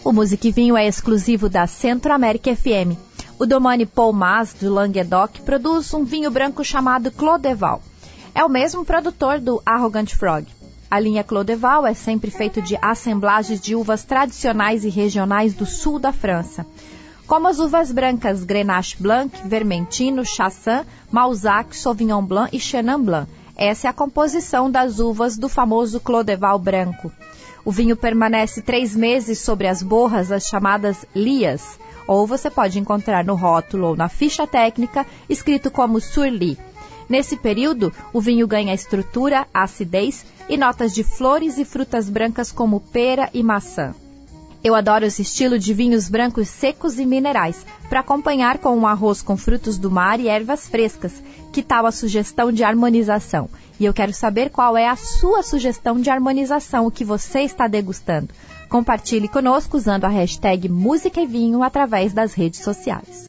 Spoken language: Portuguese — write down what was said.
O Música e Vinho é exclusivo da Centro-América FM. O Domaine Paul Mas, do Languedoc, produz um vinho branco chamado Clos-de-Val. É o mesmo produtor do Arrogant Frog. A linha Clos-de-Val é sempre feita de assemblagens de uvas tradicionais e regionais do sul da França, como as uvas brancas Grenache Blanc, Vermentino, Chassagne, Malzac, Sauvignon Blanc e Chenin Blanc. Essa é a composição das uvas do famoso Clos-de-Val branco. O vinho permanece 3 meses sobre as borras, as chamadas lias, ou você pode encontrar no rótulo ou na ficha técnica escrito como Sur-Lie. Nesse período, o vinho ganha estrutura, acidez e notas de flores e frutas brancas como pera e maçã. Eu adoro esse estilo de vinhos brancos secos e minerais, para acompanhar com um arroz com frutos do mar e ervas frescas. Que tal a sugestão de harmonização? E eu quero saber qual é a sua sugestão de harmonização, o que você está degustando. Compartilhe conosco usando a hashtag Música e Vinho através das redes sociais.